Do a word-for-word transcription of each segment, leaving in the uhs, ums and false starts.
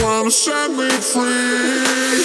wanna set me free.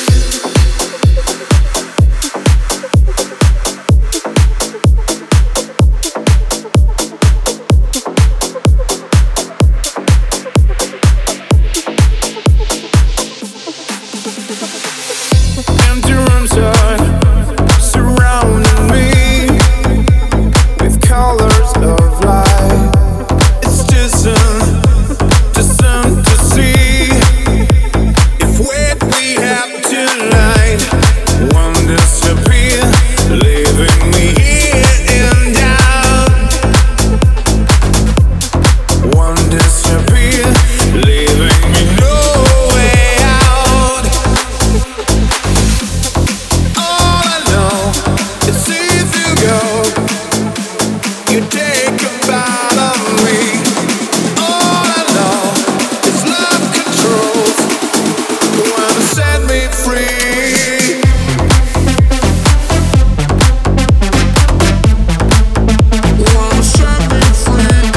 Empty rooms are surrounding me with colors of light. It's distant, distant to see if what we have tonight won't disappear, leaving me here in doubt. Won't disappear, leaving me no way out. All I know is if you go, you take a bite of me. All I know is love controls, wanna set me free. Wanna set me free.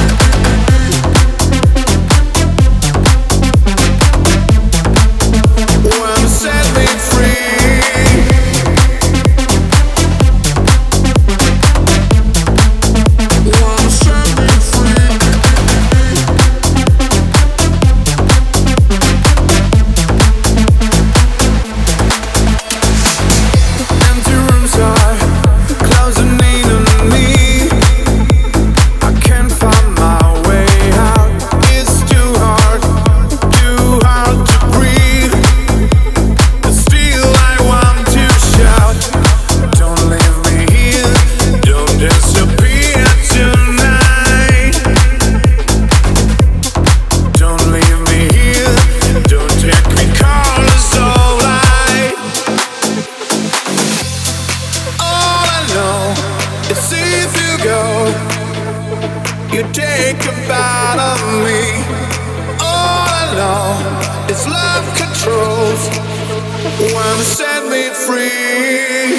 Wanna set me free. Wanna set me free. Empty rooms are closing in on me. I can't find my way out. It's too hard, too hard to breathe. But still I want to shout. Don't leave me here, don't disappear tonight. Don't leave me here, don't take me colors of light. All I know is if you go, you take a bite of me. All I know is love controls, wanna set me free.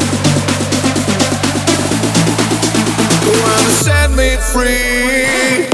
Wanna set me free.